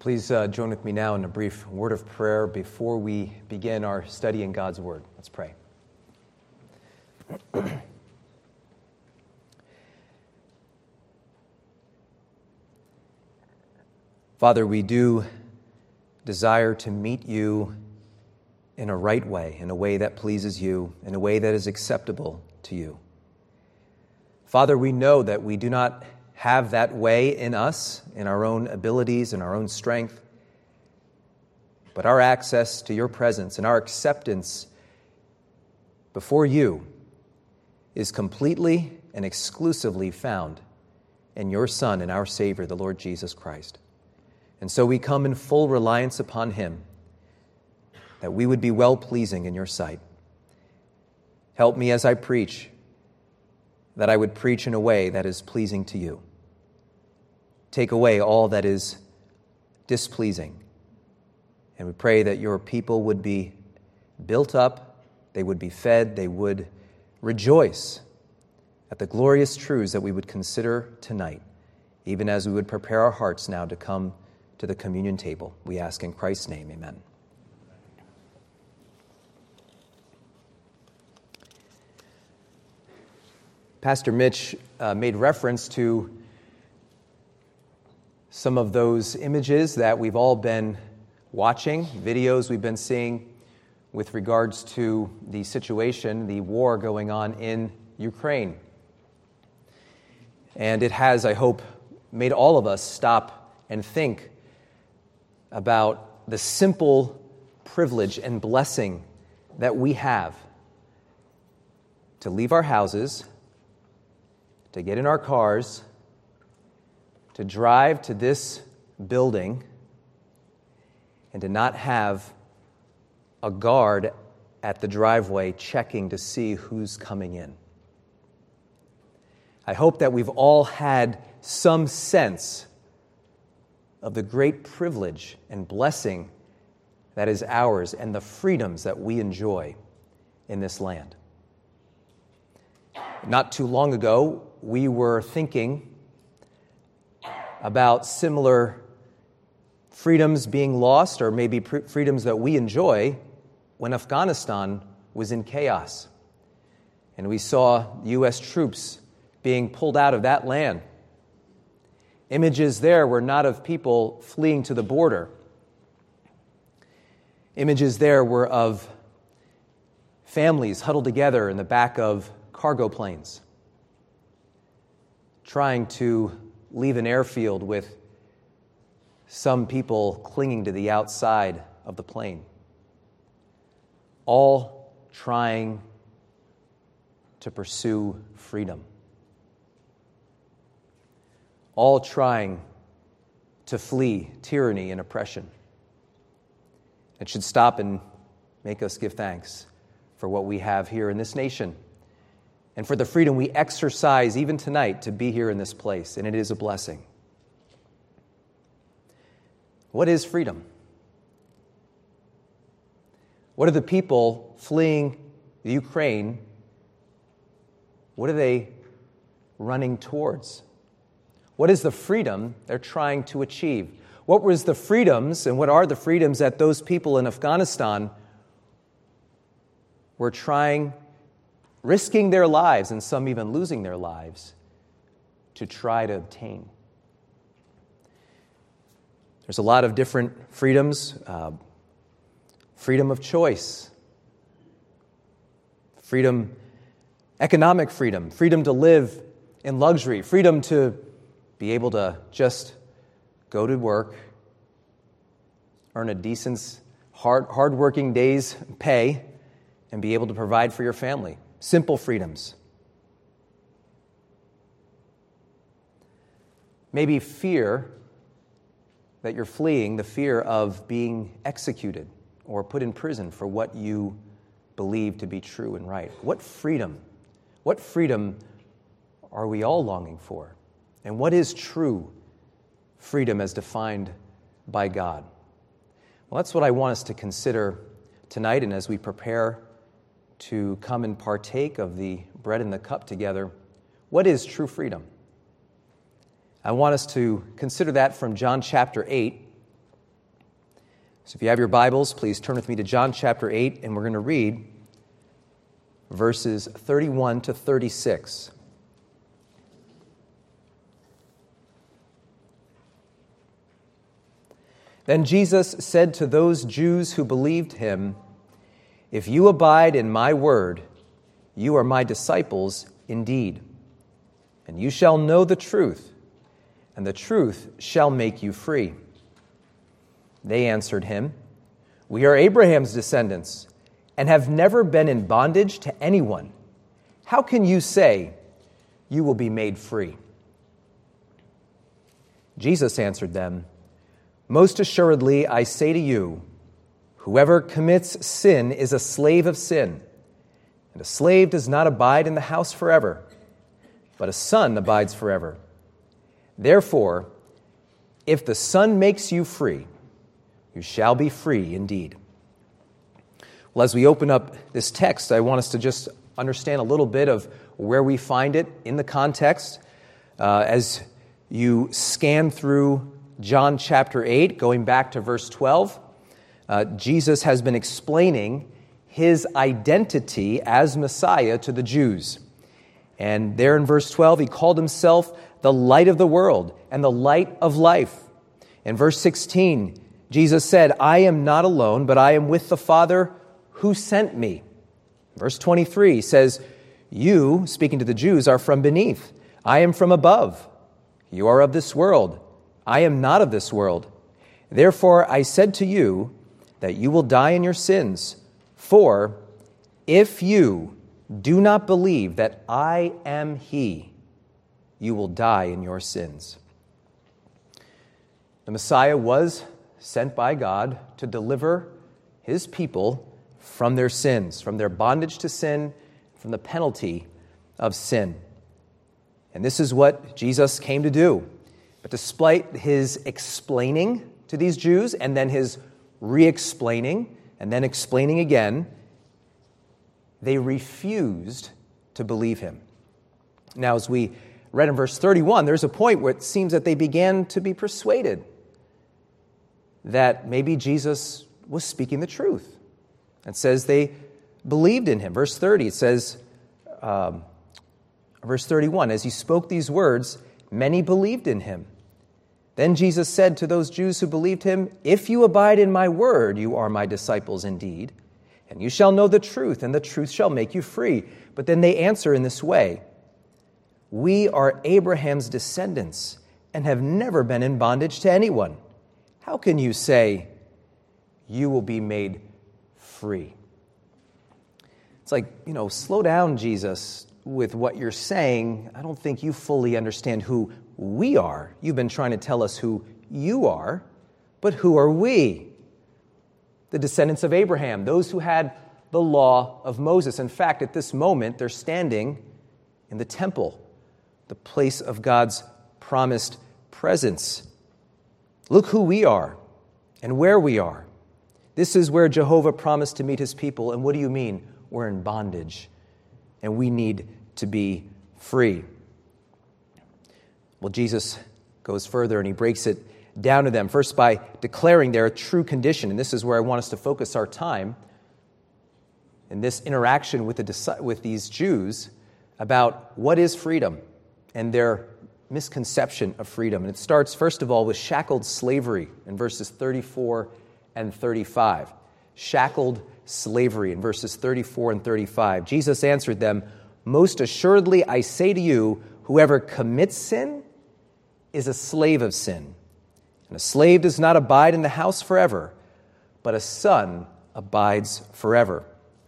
Please join with me now in a brief word of prayer before we begin our study in God's Word. Let's pray. Father, we do desire to meet you in a right way, in a way that pleases you, in a way that is acceptable to you. Father, we know that we do not have that way in us, in our own abilities, in our own strength, but our access to your presence and our acceptance before you is completely and exclusively found in your Son and our Savior, the Lord Jesus Christ. And so we come in full reliance upon him, that we would be well-pleasing in your sight. Help me as I preach, that I would preach in a way that is pleasing to you. Take away all that is displeasing. And we pray that your people would be built up, they would be fed, they would rejoice at the glorious truths that we would consider tonight, even as we would prepare our hearts now to come to the communion table. We ask in Christ's name, amen. Pastor Mitch made reference to some of those images that we've all been watching, videos we've been seeing with regards to the situation, the war going on in Ukraine. And it has, I hope, made all of us stop and think about the simple privilege and blessing that we have to leave our houses, to get in our cars, to drive to this building, and to not have a guard at the driveway checking to see who's coming in. I hope that we've all had some sense of the great privilege and blessing that is ours and the freedoms that we enjoy in this land. Not too long ago, we were thinking about similar freedoms being lost, or maybe freedoms that we enjoy, when Afghanistan was in chaos. And we saw U.S. troops being pulled out of that land. Images there were not of people fleeing to the border. Images there were of families huddled together in the back of cargo planes, trying to leave an airfield with some people clinging to the outside of the plane, all trying to pursue freedom, all trying to flee tyranny and oppression. It should stop and make us give thanks for what we have here in this nation and for the freedom we exercise even tonight to be here in this place, and it is a blessing. What is freedom? What are the people fleeing the Ukraine, what are they running towards? What is the freedom they're trying to achieve? What was the freedoms and what are the freedoms that those people in Afghanistan were risking their lives, and some even losing their lives, to try to obtain? There's a lot of different freedoms. Freedom of choice. Freedom, economic freedom. Freedom to live in luxury. Freedom to be able to just go to work, earn a decent, hard-working day's pay, and be able to provide for your family. Simple freedoms. Maybe fear that you're fleeing, the fear of being executed or put in prison for what you believe to be true and right. What freedom are we all longing for? And what is true freedom as defined by God? Well, that's what I want us to consider tonight, and as we prepare to come and partake of the bread and the cup together, what is true freedom? I want us to consider that from John chapter 8, So if you have your Bibles, please turn with me to John chapter 8, and we're going to read verses 31 to 36. Then Jesus said to those Jews who believed him, "If you abide in my word, you are my disciples indeed, and you shall know the truth, and the truth shall make you free." They answered him, "We are Abraham's descendants, and have never been in bondage to anyone. How can you say, 'You will be made free'?" Jesus answered them, "Most assuredly, I say to you, whoever commits sin is a slave of sin. And a slave does not abide in the house forever, but a son abides forever. Therefore, if the Son makes you free, you shall be free indeed." Well, as we open up this text, I want us to just understand a little bit of where we find it in the context. As you scan through John chapter 8, going back to verse 12, Jesus has been explaining his identity as Messiah to the Jews. And there in verse 12, he called himself the light of the world and the light of life. In verse 16, Jesus said, "I am not alone, but I am with the Father who sent me." Verse 23 says, "You," speaking to the Jews, "are from beneath. I am from above. You are of this world. I am not of this world. Therefore I said to you that you will die in your sins. For if you do not believe that I am He, you will die in your sins." The Messiah was sent by God to deliver his people from their sins, from their bondage to sin, from the penalty of sin. And this is what Jesus came to do. But despite his explaining to these Jews, and then his re-explaining, and then explaining again, they refused to believe him. Now, as we read in verse 31, there's a point where it seems that they began to be persuaded that maybe Jesus was speaking the truth. It says they believed in him. Verse 30, it says, verse 31, "As he spoke these words, many believed in him. Then Jesus said to those Jews who believed him, 'If you abide in my word, you are my disciples indeed, and you shall know the truth, and the truth shall make you free.' But then they answer in this way, 'We are Abraham's descendants, and have never been in bondage to anyone. How can you say, you will be made free?'" It's like, slow down, Jesus, with what you're saying. I don't think you fully understand who we are. You've been trying to tell us who you are, but who are we? The descendants of Abraham, those who had the law of Moses. In fact, at this moment, they're standing in the temple, the place of God's promised presence. Look who we are and where we are. This is where Jehovah promised to meet his people. And what do you mean? We're in bondage, and we need to be free. Well, Jesus goes further, and he breaks it down to them, first by declaring their true condition. And this is where I want us to focus our time in this interaction with these Jews about what is freedom and their misconception of freedom. And it starts, first of all, with shackled slavery in verses 34 and 35. Shackled slavery in verses 34 and 35. Jesus answered them, "Most assuredly, I say to you, whoever commits sin is a slave of sin. And a slave does not abide in the house forever, but a son abides forever."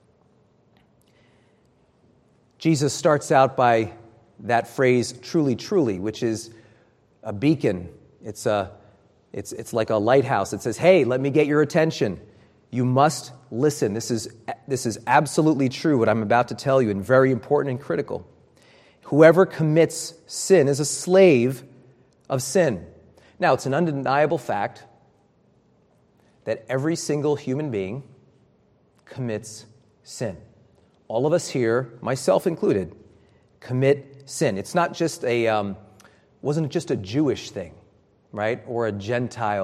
Jesus starts out by that phrase, "truly, truly," which is a beacon. It's like a lighthouse. It says, "Hey, let me get your attention. You must listen. This is absolutely true, what I'm about to tell you, and very important and critical. Whoever commits sin is a slave of sin." Now, it's an undeniable fact that every single human being commits sin. All of us here, myself included, commit sin. It's not just wasn't just a Jewish thing, right, or a Gentile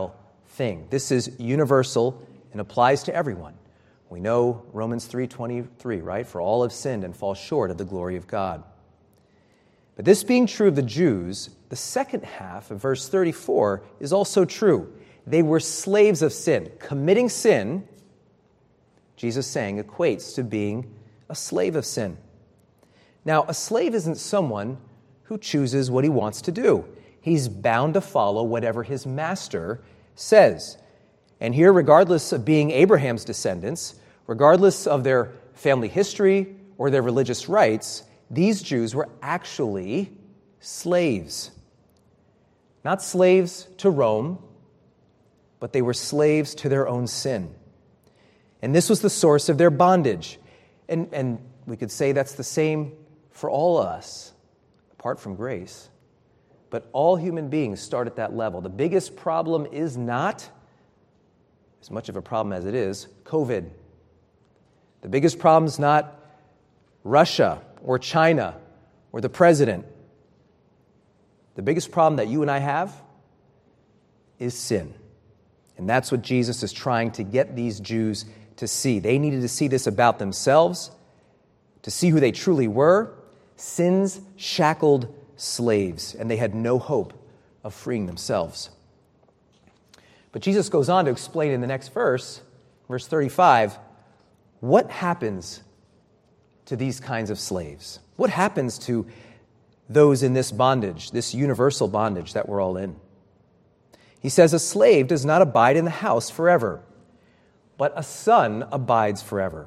thing. This is universal and applies to everyone. We know Romans 3:23, right? For all have sinned and fall short of the glory of God. But this being true of the Jews, the second half of verse 34 is also true. They were slaves of sin. Committing sin, Jesus saying, equates to being a slave of sin. Now, a slave isn't someone who chooses what he wants to do. He's bound to follow whatever his master says. And here, regardless of being Abraham's descendants, regardless of their family history or their religious rights, these Jews were actually slaves. Not slaves to Rome, but they were slaves to their own sin. And this was the source of their bondage. And we could say that's the same for all of us, apart from grace. But all human beings start at that level. The biggest problem is not, as much of a problem as it is, COVID. The biggest problem is not Russia or China or the president. The biggest problem that you and I have is sin. And that's what Jesus is trying to get these Jews to see. They needed to see this about themselves, to see who they truly were, sin's shackled slaves, and they had no hope of freeing themselves. But Jesus goes on to explain in the next verse, verse 35, what happens to these kinds of slaves? What happens to those in this bondage, this universal bondage that we're all in? He says, a slave does not abide in the house forever, but a son abides forever.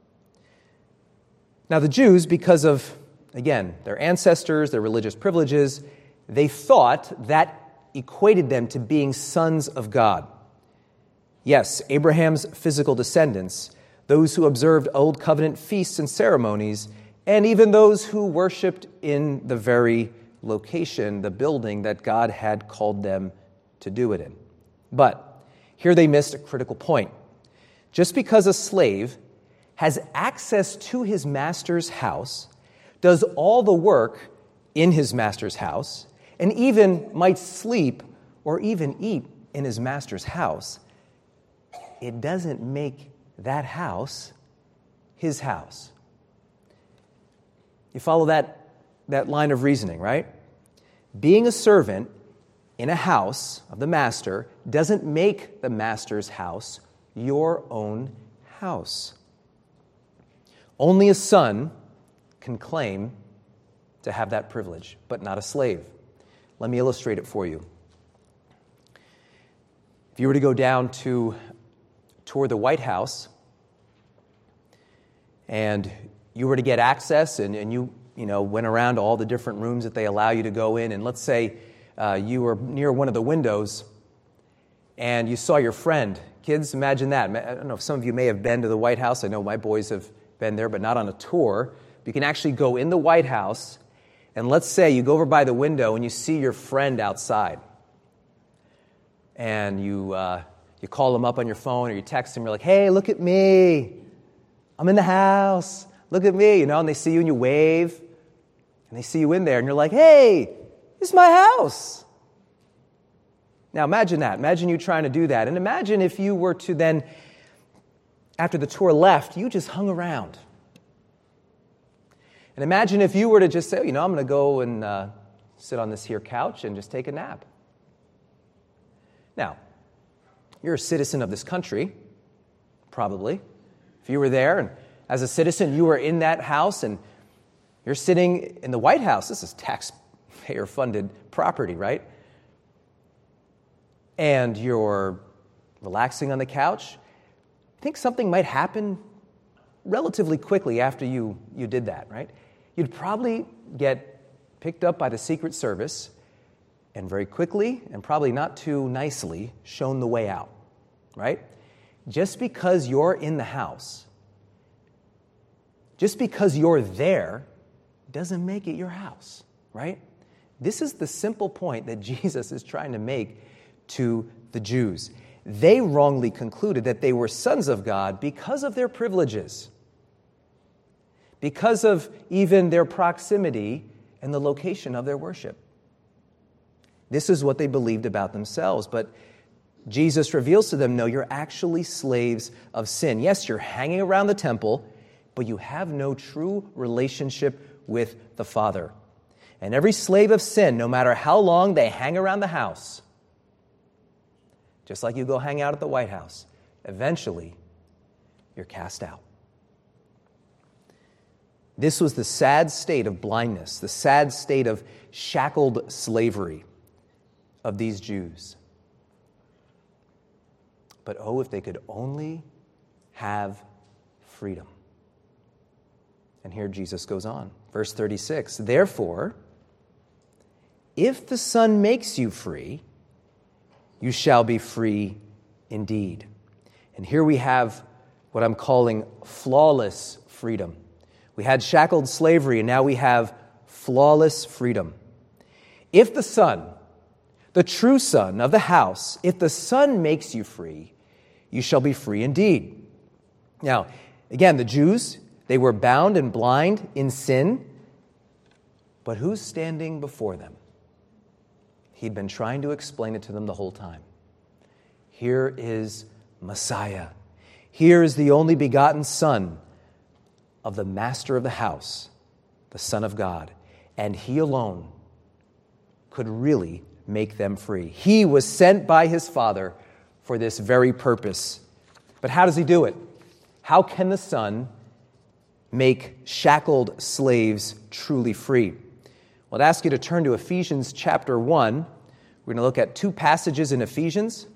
Now the Jews, because of, again, their ancestors, their religious privileges, they thought that equated them to being sons of God. Yes, Abraham's physical descendants, those who observed Old Covenant feasts and ceremonies, and even those who worshiped in the very location, the building that God had called them to do it in. But here they missed a critical point. Just because a slave has access to his master's house, does all the work in his master's house, and even might sleep or even eat in his master's house, it doesn't make that house his house. You follow that line of reasoning, right? Being a servant in a house of the master doesn't make the master's house your own house. Only a son can claim to have that privilege, but not a slave. Let me illustrate it for you. If you were to go down to tour the White House and you were to get access and you went around all the different rooms that they allow you to go in, and let's say you were near one of the windows and you saw your friend. Kids, imagine that. I don't know if some of you may have been to the White House. I know my boys have been there, but not on a tour. You can actually go in the White House, and let's say you go over by the window and you see your friend outside. And you call him up on your phone or you text him, you're like, hey, look at me. I'm in the house. Look at me, and they see you and you wave, and they see you in there, and you're like, hey, this is my house. Now imagine that. Imagine you trying to do that. And imagine if you were to then, after the tour left, you just hung around. And imagine if you were to just say, I'm going to go and sit on this here couch and just take a nap. Now, you're a citizen of this country, probably. If you were there and as a citizen you were in that house and you're sitting in the White House, this is taxpayer-funded property, right? And you're relaxing on the couch, I think something might happen relatively quickly after you did that, right? You'd probably get picked up by the Secret Service and very quickly, and probably not too nicely, shown the way out, right? Just because you're in the house, just because you're there, doesn't make it your house, right? This is the simple point that Jesus is trying to make to the Jews. They wrongly concluded that they were sons of God because of their privileges, because of even their proximity and the location of their worship. This is what they believed about themselves, but Jesus reveals to them, no, you're actually slaves of sin. Yes, you're hanging around the temple, but you have no true relationship with the Father. And every slave of sin, no matter how long they hang around the house, just like you go hang out at the White House, eventually you're cast out. This was the sad state of blindness, the sad state of shackled slavery of these Jews. But oh, if they could only have freedom. And here Jesus goes on. Verse 36, therefore, if the Son makes you free, you shall be free indeed. And here we have what I'm calling flawless freedom. We had shackled slavery, and now we have flawless freedom. If the Son, the true Son of the house, if the Son makes you free, you shall be free indeed. Now, again, the Jews, they were bound and blind in sin, but who's standing before them? He'd been trying to explain it to them the whole time. Here is Messiah. Here is the only begotten Son of the master of the house, the Son of God. And he alone could really make them free. He was sent by his Father for this very purpose. But how does he do it? How can the Son make shackled slaves truly free? Well, I'd ask you to turn to Ephesians chapter 1. We're going to look at two passages in Ephesians.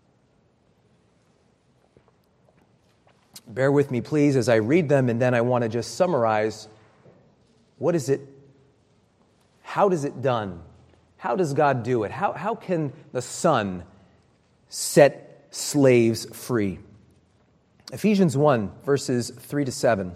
Bear with me, please, as I read them, and then I want to just summarize. What is it? How does it done? How does God do it? How can the Son set slaves free? Ephesians 1, verses 3 to 7.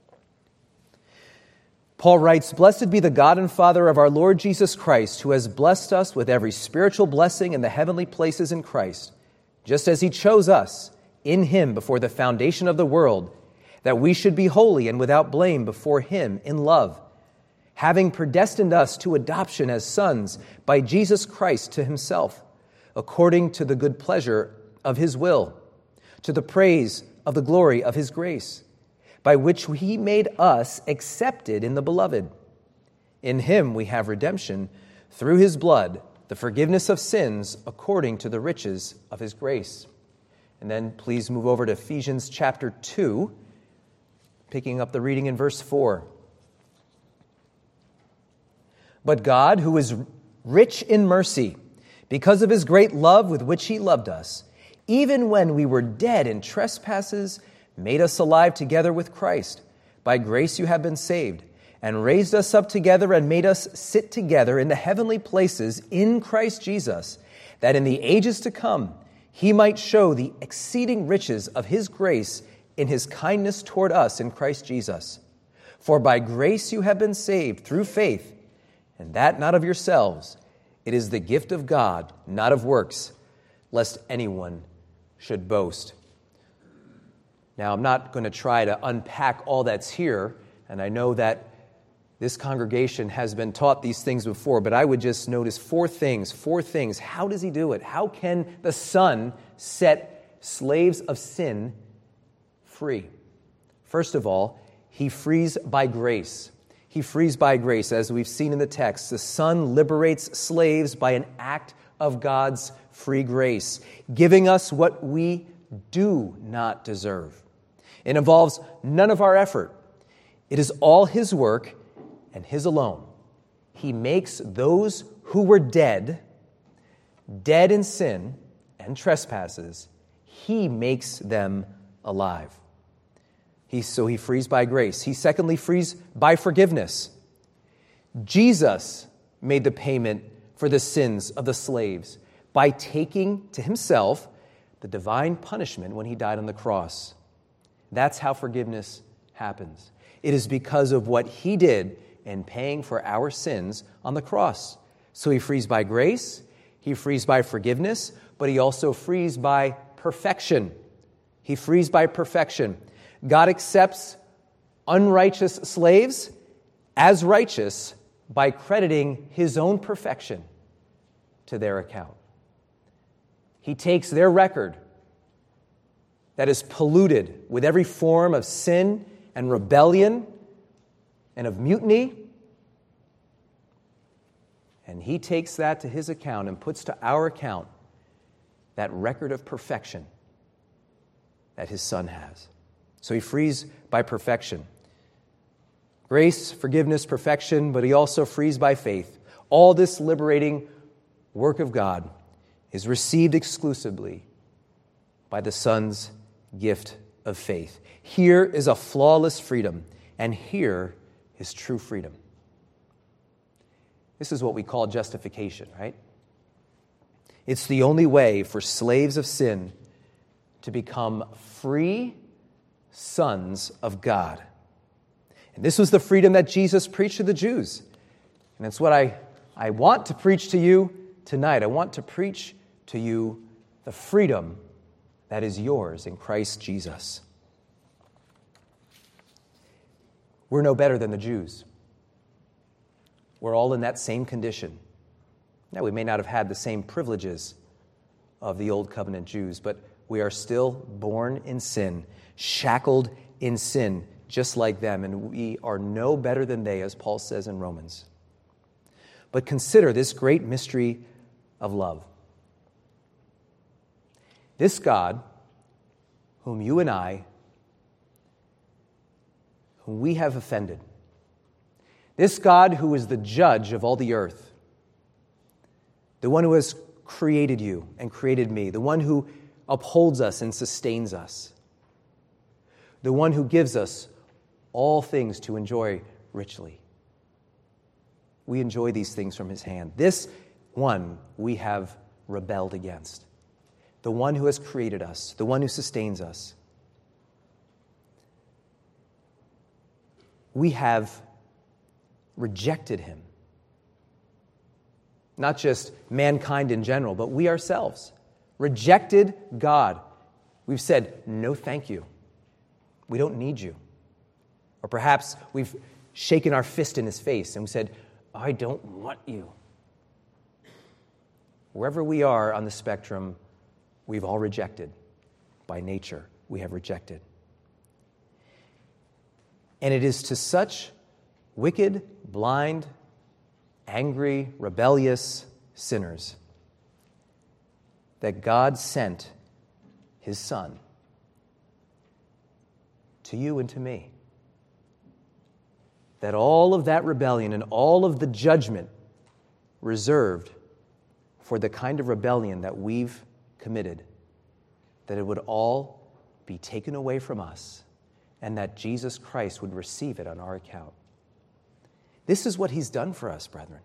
Paul writes, "Blessed be the God and Father of our Lord Jesus Christ, who has blessed us with every spiritual blessing in the heavenly places in Christ, just as he chose us in him before the foundation of the world, that we should be holy and without blame before him in love, having predestined us to adoption as sons by Jesus Christ to himself, according to the good pleasure of his will, to the praise of the glory of his grace, by which he made us accepted in the Beloved. In him we have redemption through his blood, the forgiveness of sins according to the riches of his grace." And then please move over to Ephesians chapter 2, picking up the reading in verse 4. "But God, who is rich in mercy, because of his great love with which he loved us, even when we were dead in trespasses, made us alive together with Christ. By grace you have been saved, and raised us up together and made us sit together in the heavenly places in Christ Jesus, that in the ages to come he might show the exceeding riches of his grace in his kindness toward us in Christ Jesus. For by grace you have been saved through faith, and that not of yourselves. It is the gift of God, not of works, lest anyone should boast." Now, I'm not going to try to unpack all that's here, and I know that this congregation has been taught these things before, but I would just notice four things. How does he do it? How can the Son set slaves of sin free? First of all, he frees by grace. He frees by grace, as we've seen in the text. The Son liberates slaves by an act of God's free grace, giving us what we do not deserve. It involves none of our effort. It is all his work and his alone. He makes those who were dead in sin and trespasses, he makes them alive. So he frees by grace. He secondly frees by forgiveness. Jesus made the payment for the sins of the slaves by taking to himself the divine punishment when he died on the cross. That's how forgiveness happens. It is because of what he did in paying for our sins on the cross. So he frees by grace, he frees by forgiveness, but he also frees by perfection. He frees by perfection. God accepts unrighteous slaves as righteous by crediting his own perfection to their account. He takes their record that is polluted with every form of sin and rebellion and of mutiny, and he takes that to his account and puts to our account that record of perfection that his Son has. So he frees by perfection. Grace, forgiveness, perfection, but he also frees by faith. All this liberating work of God is received exclusively by the Son's gift of faith. Here is a flawless freedom, and here is true freedom. This is what we call justification, right? It's the only way for slaves of sin to become free sons of God. And this was the freedom that Jesus preached to the Jews. And it's what I want to preach to you tonight. I want to preach to you the freedom that is yours in Christ Jesus. We're no better than the Jews. We're all in that same condition. Now, we may not have had the same privileges of the Old Covenant Jews, but we are still born in sin, shackled in sin, just like them, and we are no better than they, as Paul says in Romans. But consider this great mystery of love. This God, whom you and I, whom we have offended, this God who is the judge of all the earth, the one who has created you and created me, the one who upholds us and sustains us, the one who gives us all things to enjoy richly. We enjoy these things from his hand. This one we have rebelled against. The one who has created us, the one who sustains us. We have rejected him. Not just mankind in general, but we ourselves. Rejected God. We've said, no thank you. We don't need you. Or perhaps we've shaken our fist in his face and we said, I don't want you. Wherever we are on the spectrum, we've all rejected. By nature, we have rejected. And it is to such wicked, blind, angry, rebellious sinners that God sent his Son to you and to me. That all of that rebellion and all of the judgment reserved for the kind of rebellion that we've committed, that it would all be taken away from us and that Jesus Christ would receive it on our account. This is what he's done for us, brethren.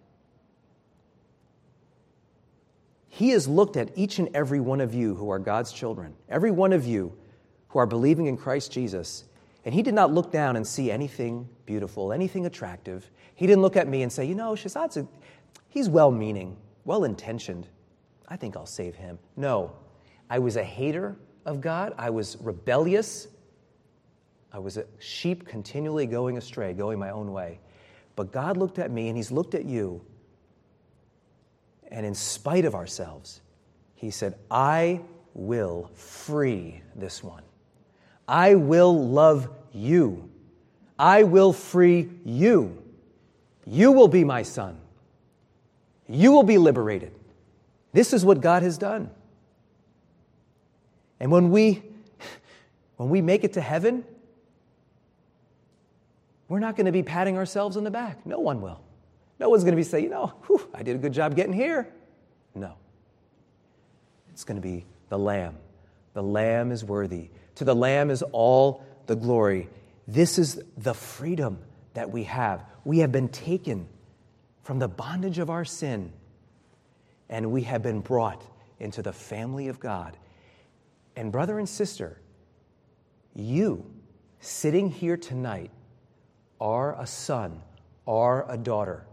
He has looked at each and every one of you who are God's children, every one of you who are believing in Christ Jesus, and he did not look down and see anything beautiful, anything attractive. He didn't look at me and say, Shahzad's he's well-meaning, well-intentioned. I think I'll save him. No, I was a hater of God. I was rebellious. I was a sheep continually going astray, going my own way. But God looked at me and he's looked at you. And in spite of ourselves, he said, I will free this one. I will love you. I will free you. You will be my son. You will be liberated. This is what God has done. And when we make it to heaven, we're not going to be patting ourselves on the back. No one will. No one's going to be saying, I did a good job getting here. No. It's going to be the Lamb. The Lamb is worthy. To the Lamb is all the glory. This is the freedom that we have. We have been taken from the bondage of our sin, and we have been brought into the family of God. And brother and sister, you sitting here tonight are a son, are a daughter.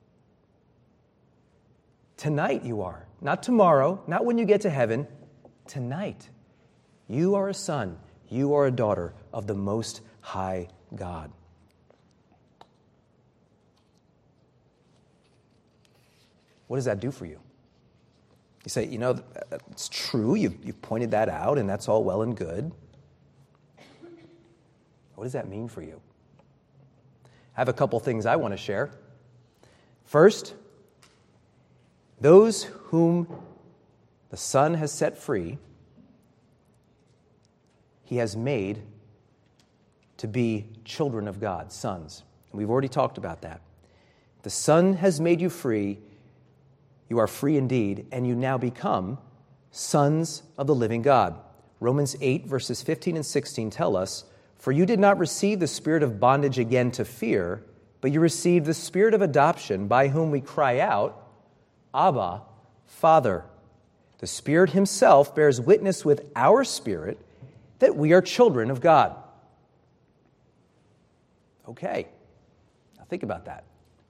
Tonight you are. Not tomorrow, not when you get to heaven. Tonight, you are a son, you are a daughter of the Most High God. What does that do for you? You say, it's true, you've pointed that out, and that's all well and good. What does that mean for you? I have a couple things I want to share. First, those whom the Son has set free, he has made to be children of God, sons. And we've already talked about that. The Son has made you free. You are free indeed, and you now become sons of the living God. Romans 8, verses 15 and 16 tell us, "For you did not receive the spirit of bondage again to fear, but you received the spirit of adoption, by whom we cry out, Abba, Father. The Spirit himself bears witness with our spirit that we are children of God." Okay, now think about that.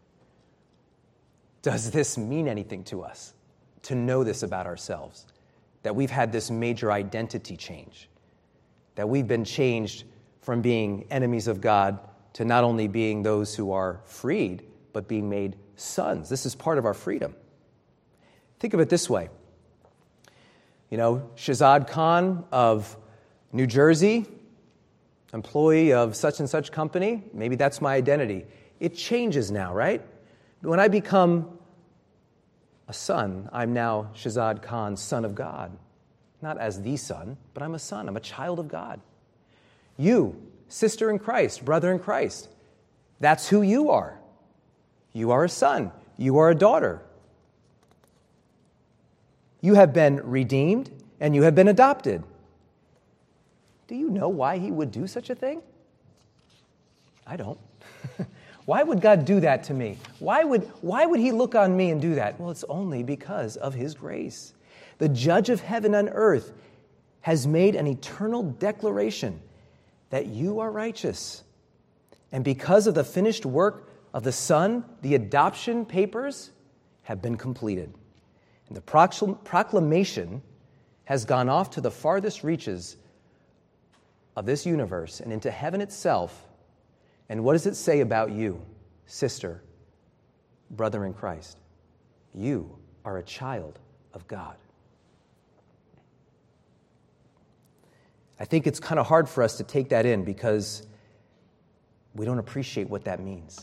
Does this mean anything to us to know this about ourselves? That we've had this major identity change? That we've been changed from being enemies of God to not only being those who are freed, but being made sons? This is part of our freedom. Think of it this way. Shahzad Khan of New Jersey, employee of such and such company, maybe that's my identity. It changes now, right? When I become a son, I'm now Shahzad Khan, son of God. Not as the son, but I'm a son. I'm a child of God. You, sister in Christ, brother in Christ, that's who you are. You are a son. You are a daughter. You have been redeemed and you have been adopted. Do you know why he would do such a thing? I don't. Why would God do that to me? Why would he look on me and do that? Well, it's only because of his grace. The judge of heaven and earth has made an eternal declaration that you are righteous. And because of the finished work of the Son, the adoption papers have been completed. And the proclamation has gone off to the farthest reaches of this universe and into heaven itself. And what does it say about you, sister, brother in Christ? You are a child of God. I think it's kind of hard for us to take that in because we don't appreciate what that means.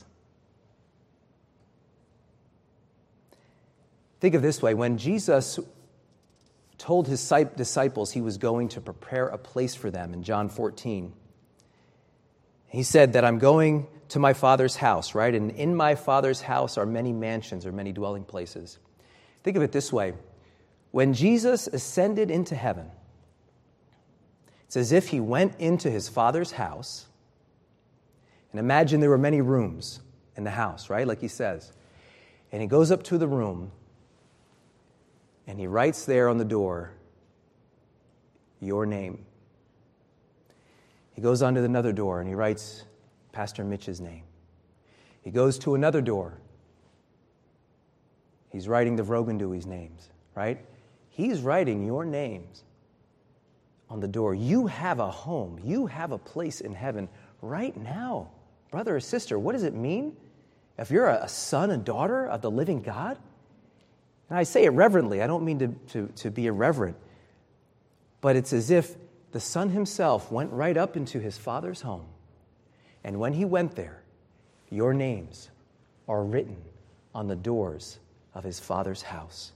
Think of it this way. When Jesus told his disciples he was going to prepare a place for them in John 14, he said that I'm going to my Father's house, right? And in my Father's house are many mansions or many dwelling places. Think of it this way. When Jesus ascended into heaven, it's as if he went into his Father's house, and imagine there were many rooms in the house, right? Like he says. And he goes up to the room, and he writes there on the door, your name. He goes on to another door, and he writes Pastor Mitch's name. He goes to another door. He's writing the Vrogendui's names, right? He's writing your names on the door. You have a home. You have a place in heaven right now. Brother or sister, what does it mean if you're a son and daughter of the living God? And I say it reverently. I don't mean to be irreverent. But it's as if the Son himself went right up into his Father's home. And when he went there, your names are written on the doors of his Father's house.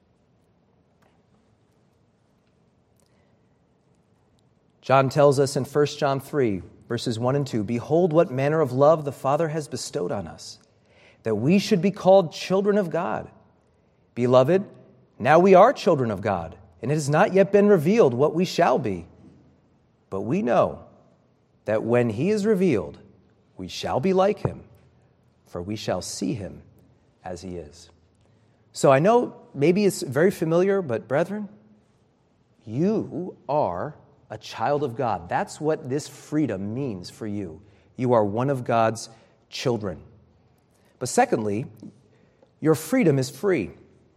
John tells us in 1 John 3, verses 1 and 2, "Behold what manner of love the Father has bestowed on us, that we should be called children of God. Beloved, now we are children of God, and it has not yet been revealed what we shall be. But we know that when he is revealed, we shall be like him, for we shall see him as he is." So I know maybe it's very familiar, but brethren, you are a child of God. That's what this freedom means for you. You are one of God's children. But secondly, your freedom is free.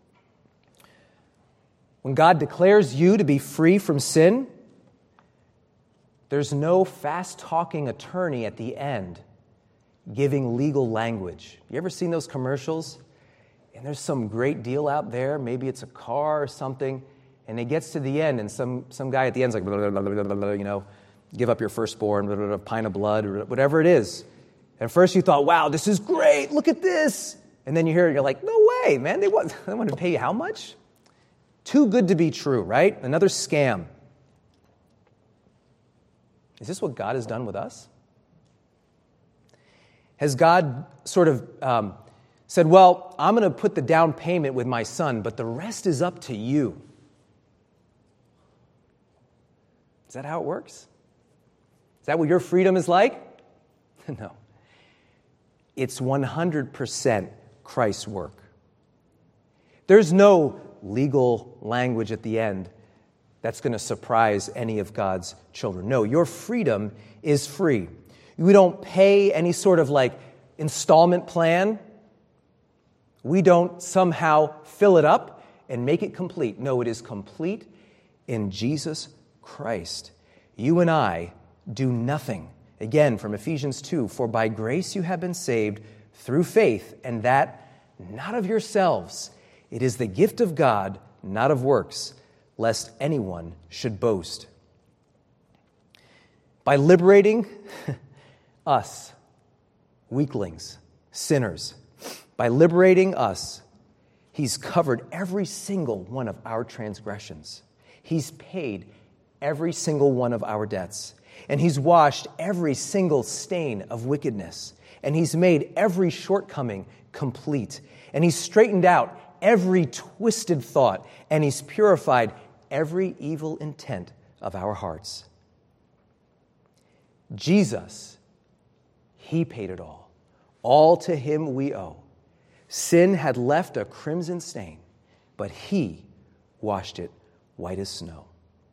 When God declares you to be free from sin, there's no fast-talking attorney at the end giving legal language. You ever seen those commercials? and there's some great deal out there. Maybe it's a car or something, and it gets to the end, and some guy at the end's like, blah, blah, blah, blah, blah, blah, you know, give up your firstborn, blah, blah, blah, pint of blood, or whatever it is. And first you thought, wow, this is great, look at this. And then you hear it, you're like, no way, man, they want to pay you how much? Too good to be true, right? Another scam. Is this what God has done with us? Has God sort of said, well, I'm going to put the down payment with my son, but the rest is up to you? Is that how it works? Is that what your freedom is like? No. It's 100% Christ's work. There's no legal language at the end that's going to surprise any of God's children. No, your freedom is free. We don't pay any sort of like installment plan. We don't somehow fill it up and make it complete. No, it is complete in Jesus Christ. You and I do nothing. Again, from Ephesians 2, for by grace you have been saved through faith, and that not of yourselves. It is the gift of God, not of works, lest anyone should boast. By liberating us, weaklings, sinners, by liberating us, He's covered every single one of our transgressions. He's paid every single one of our debts. And He's washed every single stain of wickedness. And He's made every shortcoming complete. And He's straightened out every twisted thought. And He's purified every evil intent of our hearts. Jesus, He paid it all. All to Him we owe. Sin had left a crimson stain, but He washed it white as snow.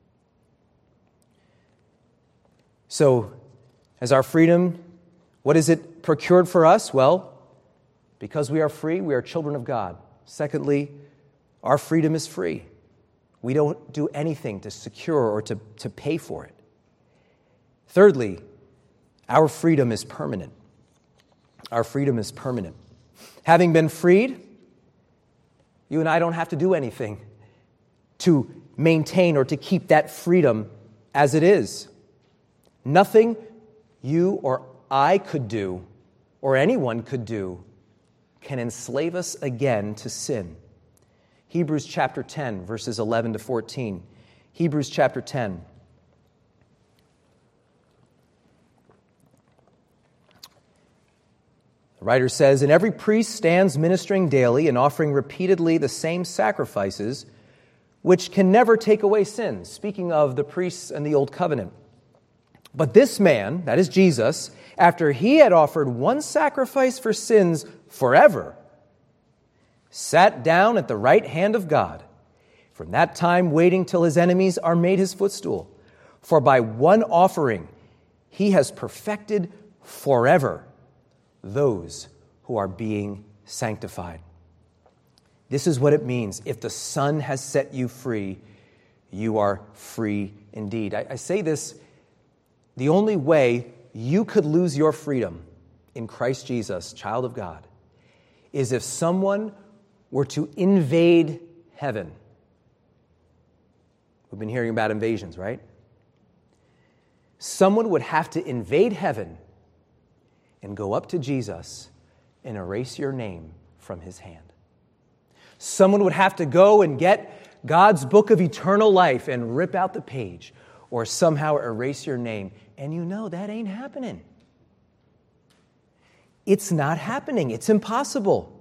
So, as our freedom, what is it procured for us? Well, because we are free, we are children of God. Secondly, our freedom is free. We don't do anything to secure or to pay for it. Thirdly, our freedom is permanent. Our freedom is permanent. Having been freed, you and I don't have to do anything to maintain or to keep that freedom as it is. Nothing you or I could do, or anyone could do, can enslave us again to sin. Hebrews chapter 10, verses 11 to 14. Hebrews chapter 10. The writer says, and every priest stands ministering daily and offering repeatedly the same sacrifices, which can never take away sins. Speaking of the priests and the old covenant. But this man, that is Jesus, after He had offered one sacrifice for sins forever, sat down at the right hand of God, from that time waiting till His enemies are made His footstool. For by one offering He has perfected forever those who are being sanctified. This is what it means. If the Son has set you free, you are free indeed. I say this, the only way you could lose your freedom in Christ Jesus, child of God, is if someone were to invade heaven. We've been hearing about invasions, right? Someone would have to invade heaven and go up to Jesus and erase your name from His hand. Someone would have to go and get God's book of eternal life and rip out the page or somehow erase your name. And you know that ain't happening. It's not happening. It's impossible.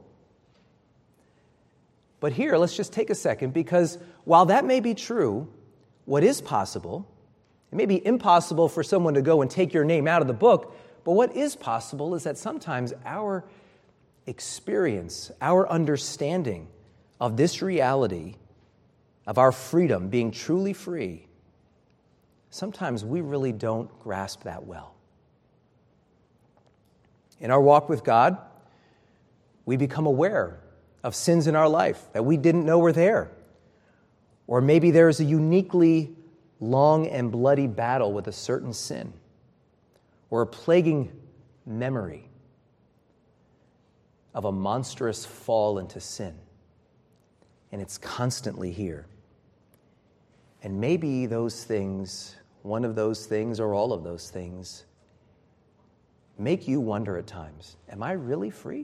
But here, let's just take a second, because while that may be true, what is possible, it may be impossible for someone to go and take your name out of the book, but what is possible is that sometimes our experience, our understanding of this reality, of our freedom, being truly free, sometimes we really don't grasp that well. In our walk with God, we become aware of sins in our life that we didn't know were there. Or maybe there is a uniquely long and bloody battle with a certain sin, or a plaguing memory. of a monstrous fall into sin. And it's constantly here. And maybe those things, one of those things or all of those things, make you wonder at times, am I really free?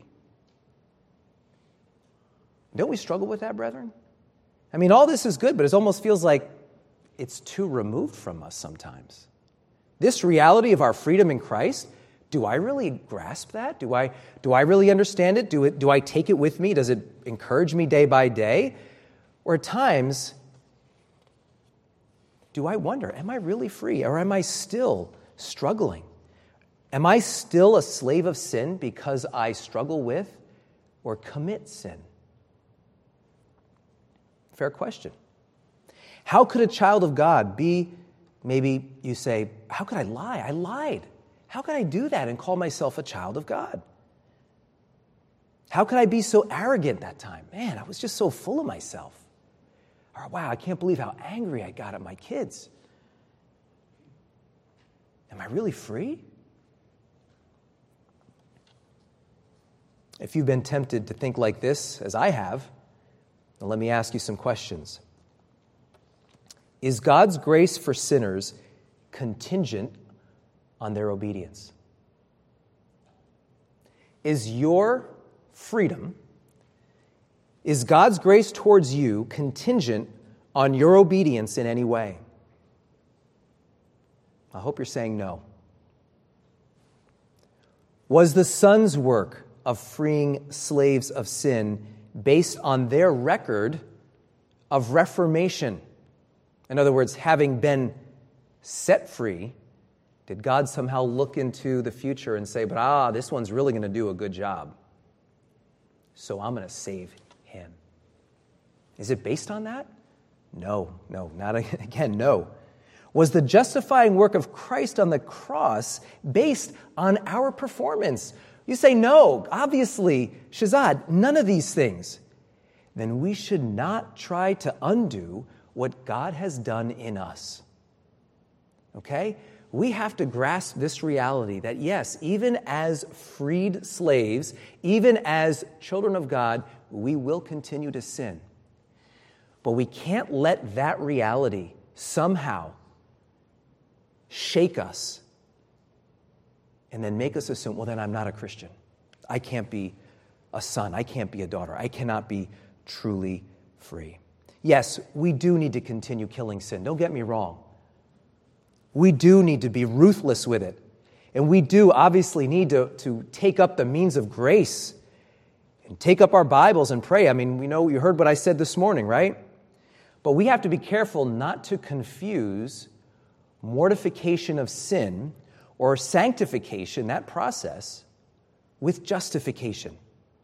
Don't we struggle with that, brethren? I mean, all this is good, but it almost feels like it's too removed from us sometimes. This reality of our freedom in Christ, do I really grasp that? Do I really understand it? Do I take it with me? Does it encourage me day by day? Or at times, do I wonder, am I really free? Or am I still struggling? Am I still a slave of sin because I struggle with or commit sin? Fair question. How could a child of God be, maybe you say, how could I lie? I lied. How could I do that and call myself a child of God? How could I be so arrogant that time? Man, I was just so full of myself. Or, wow, I can't believe how angry I got at my kids. Am I really free? If you've been tempted to think like this, as I have, then let me ask you some questions. Is God's grace for sinners contingent on their obedience? Is your freedom, is God's grace towards you contingent on your obedience in any way? I hope you're saying no. Was the Son's work of freeing slaves of sin based on their record of reformation? In other words, having been set free, did God somehow look into the future and say, but this one's really going to do a good job, so I'm going to save him? Is it based on that? No, not again, no. Was the justifying work of Christ on the cross based on our performance? You say, no, obviously, Shazad, none of these things. Then we should not try to undo what God has done in us. Okay? We have to grasp this reality that, yes, even as freed slaves, even as children of God, we will continue to sin. But we can't let that reality somehow shake us and then make us assume, well, then I'm not a Christian. I can't be a son. I can't be a daughter. I cannot be truly free. Yes, we do need to continue killing sin. Don't get me wrong. We do need to be ruthless with it. And we do obviously need to take up the means of grace and take up our Bibles and pray. I mean, you heard what I said this morning, right? But we have to be careful not to confuse mortification of sin or sanctification, that process, with justification.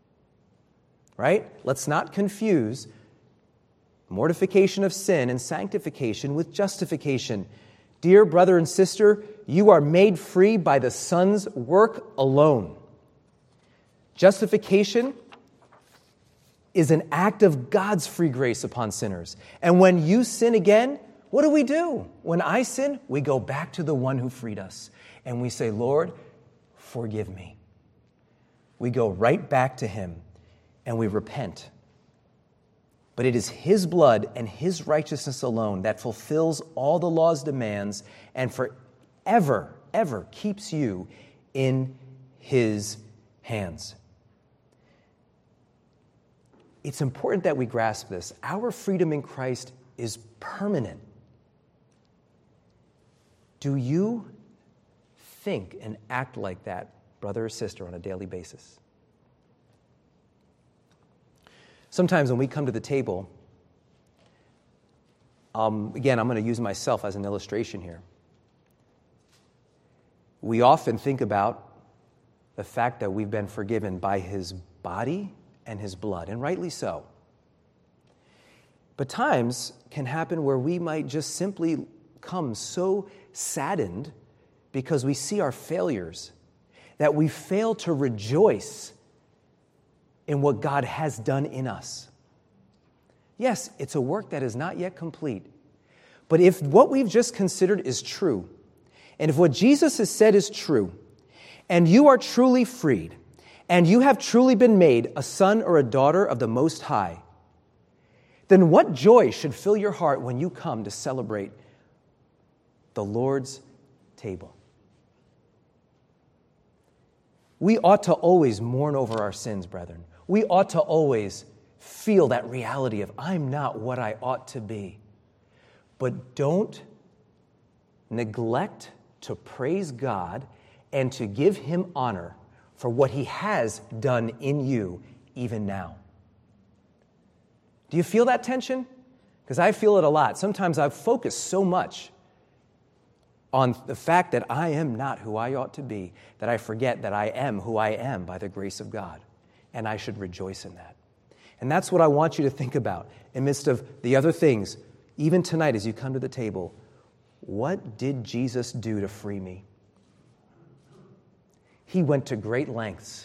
Right? Let's not confuse mortification of sin and sanctification with justification. Dear brother and sister, you are made free by the Son's work alone. Justification is an act of God's free grace upon sinners. And when you sin again, what do? When I sin, we go back to the one who freed us. And we say, Lord, forgive me. We go right back to him and we repent. But it is his blood and his righteousness alone that fulfills all the law's demands and forever, ever keeps you in his hands. It's important that we grasp this. Our freedom in Christ is permanent. Do you think and act like that, brother or sister, on a daily basis? Sometimes when we come to the table, again, I'm going to use myself as an illustration here. We often think about the fact that we've been forgiven by his body and his blood, and rightly so. But times can happen where we might just simply come so saddened because we see our failures that we fail to rejoice in what God has done in us. Yes, it's a work that is not yet complete. But if what we've just considered is true, and if what Jesus has said is true, and you are truly freed, and you have truly been made a son or a daughter of the Most High, then what joy should fill your heart when you come to celebrate the Lord's table? We ought to always mourn over our sins, brethren. We ought to always feel that reality of, I'm not what I ought to be. But don't neglect to praise God and to give Him honor for what He has done in you even now. Do you feel that tension? Because I feel it a lot. Sometimes I've focused so much on the fact that I am not who I ought to be, that I forget that I am who I am by the grace of God. And I should rejoice in that. And that's what I want you to think about in the midst of the other things. Even tonight as you come to the table, what did Jesus do to free me? He went to great lengths.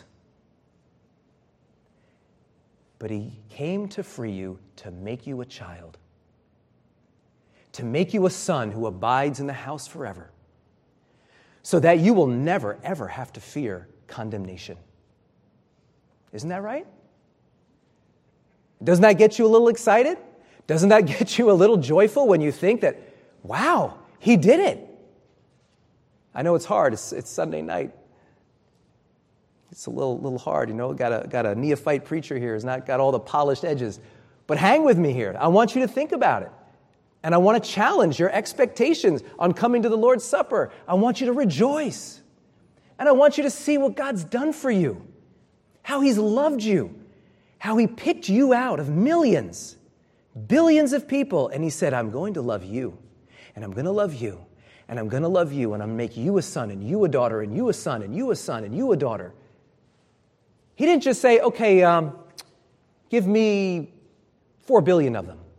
But He came to free you, to make you a child, to make you a son who abides in the house forever, so that you will never, ever have to fear condemnation. Isn't that right? Doesn't that get you a little excited? Doesn't that get you a little joyful when you think that, wow, He did it? I know it's hard. It's Sunday night. It's a little hard, Got a neophyte preacher here who's not got all the polished edges. But hang with me here. I want you to think about it. And I want to challenge your expectations on coming to the Lord's Supper. I want you to rejoice. And I want you to see what God's done for you. How He's loved you. How He picked you out of millions, billions of people. And He said, I'm going to love you. And I'm going to love you. And I'm going to love you. And I'm going to make you a son and you a daughter and you a son and you a son and you a daughter. He didn't just say, okay, give me 4 billion of them.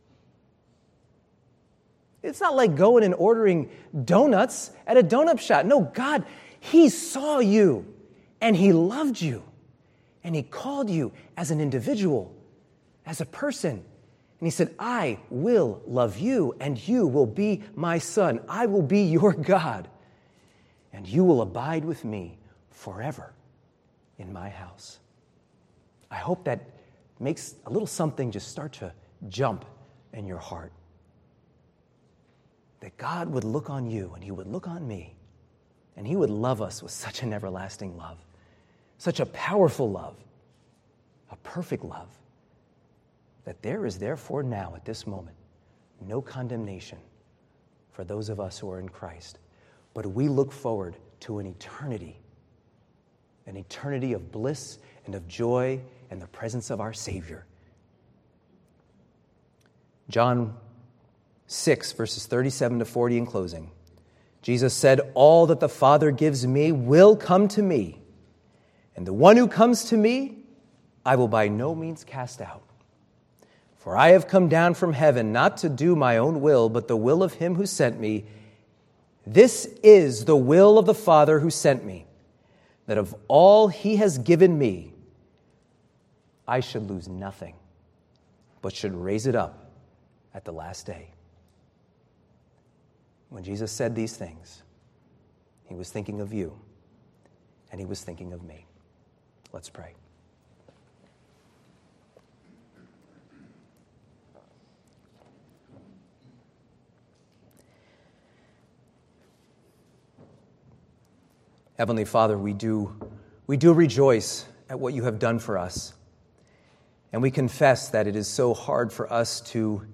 It's not like going and ordering donuts at a donut shop. No, God, He saw you and He loved you and He called you as an individual, as a person. And He said, I will love you and you will be my son. I will be your God and you will abide with me forever in my house. I hope that makes a little something just start to jump in your heart. That God would look on you and He would look on me and He would love us with such an everlasting love, such a powerful love, a perfect love, that there is therefore now at this moment no condemnation for those of us who are in Christ, but we look forward to an eternity of bliss and of joy in the presence of our Savior. John 6, verses 37 to 40 in closing. Jesus said, all that the Father gives me will come to me, and the one who comes to me, I will by no means cast out. For I have come down from heaven not to do my own will, but the will of Him who sent me. This is the will of the Father who sent me, that of all He has given me, I should lose nothing, but should raise it up at the last day. When Jesus said these things, He was thinking of you, and He was thinking of me. Let's pray. Heavenly Father, we do rejoice at what you have done for us. And we confess that it is so hard for us to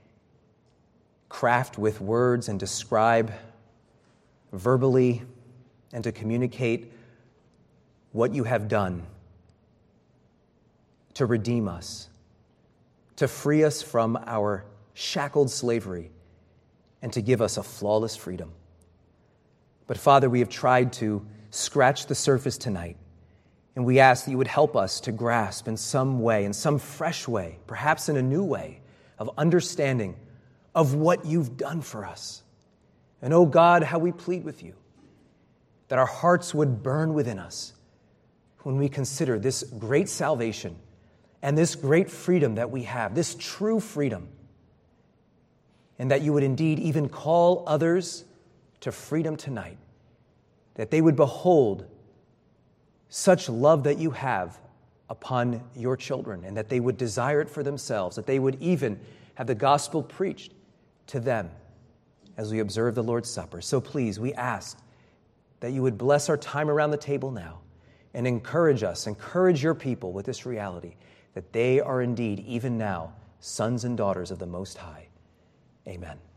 craft with words and describe verbally and to communicate what you have done to redeem us, to free us from our shackled slavery, and to give us a flawless freedom. But Father, we have tried to scratch the surface tonight, and we ask that you would help us to grasp in some way, in some fresh way, perhaps in a new way, of understanding of what you've done for us. And oh God, how we plead with you that our hearts would burn within us when we consider this great salvation and this great freedom that we have, this true freedom, and that you would indeed even call others to freedom tonight, that they would behold such love that you have upon your children, and that they would desire it for themselves, that they would even have the gospel preached to them as we observe the Lord's Supper. So please, we ask that you would bless our time around the table now and encourage us, encourage your people with this reality that they are indeed, even now, sons and daughters of the Most High. Amen.